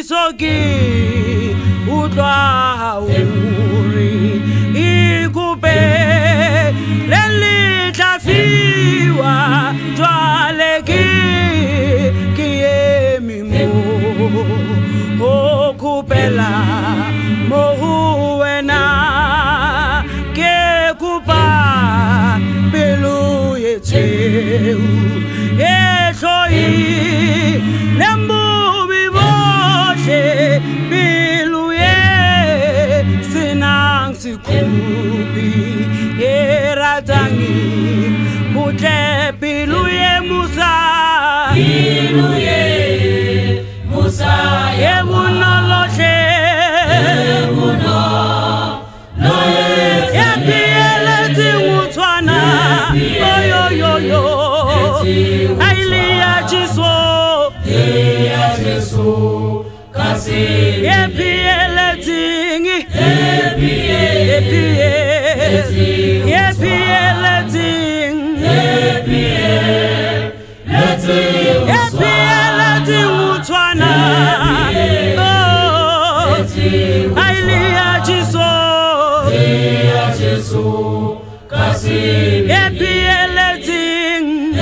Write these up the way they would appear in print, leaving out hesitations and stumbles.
Jesoki udwa uri ikupe leli tafiwa jwaleki kiemi mo okupela mohuena ke kupa pelu yeteu eshoi lembu biboche pilu ye sinang sikubi eratangi mute pilu ye musa ye munoloche ye piele ti mutwana yo ailia jiso ye piele tingi ye piele tingi ye piele ti mutwana ailia jiso ye piele tingi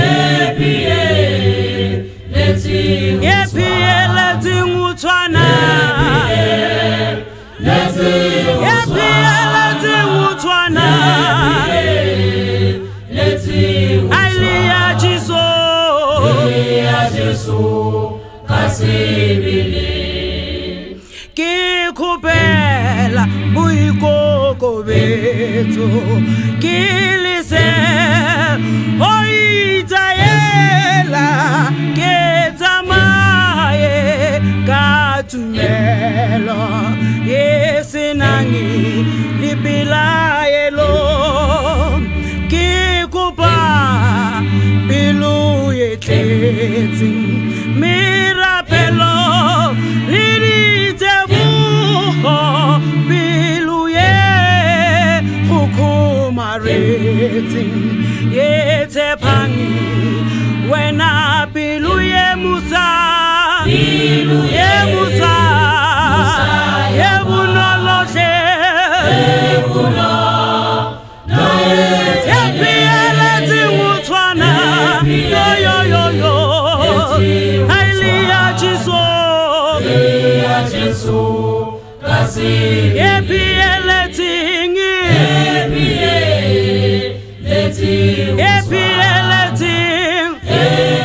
ye piele tingi mutwana ye piele tingi mutwana ailia jiso kikupela buyikoko bethu kilise oitayela ketamaye katumelo yesinangi libilayelo kikupa bilu yetleti mirapelo liritebu bilu ye hukumareti yetepangi wena bilu ye musa ye musa ye bunoloche ye piele ti mutwana yo ailia jiso ye piele tingi ye piele tingi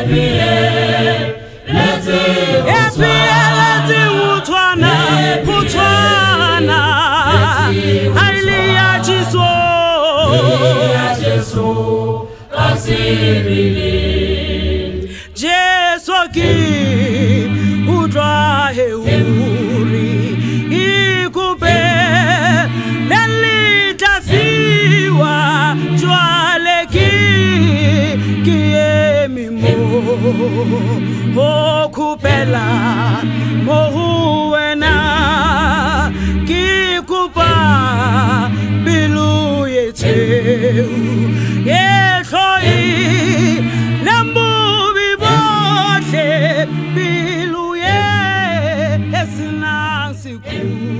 ye piele tingi mutwana ailia jiso Jesoki udwa uri ikupe leli tafiwa jwaleki kiemi mo okupela mohuena kikupa bilu yeteu yeshoi lembu biboche bilu ye esinang siku